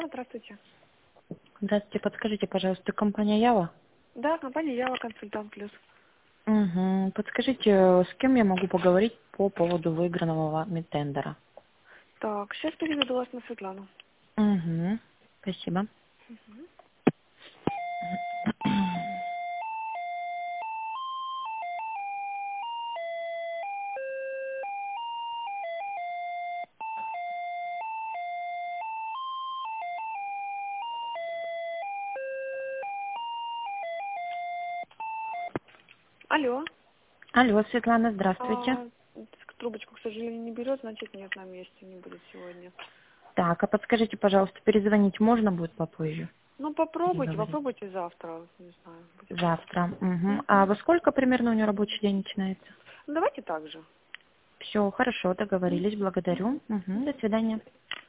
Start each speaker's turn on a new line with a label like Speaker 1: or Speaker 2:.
Speaker 1: Здравствуйте.
Speaker 2: Здравствуйте, подскажите, пожалуйста, компания Ява?
Speaker 1: Да, компания Ява Консультант Плюс.
Speaker 2: Угу. Подскажите, с кем я могу поговорить по поводу выигранного вами тендера?
Speaker 1: Так, сейчас переведу вас на Светлану.
Speaker 2: Угу. Спасибо.
Speaker 1: Алло.
Speaker 2: Алло, Светлана, здравствуйте.
Speaker 1: А, трубочку, к сожалению, не берет, значит, нет на месте, не будет сегодня.
Speaker 2: Так, а подскажите, пожалуйста, перезвонить можно будет попозже?
Speaker 1: Ну,
Speaker 2: Переговорить.
Speaker 1: попробуйте завтра, не знаю, будет хорошо.
Speaker 2: Завтра. Угу. А
Speaker 1: Мгм.
Speaker 2: во сколько примерно у нее рабочий день начинается?
Speaker 1: Ну, давайте так же.
Speaker 2: Все, хорошо,
Speaker 1: Мгм.
Speaker 2: договорились, благодарю. Угу. До свидания.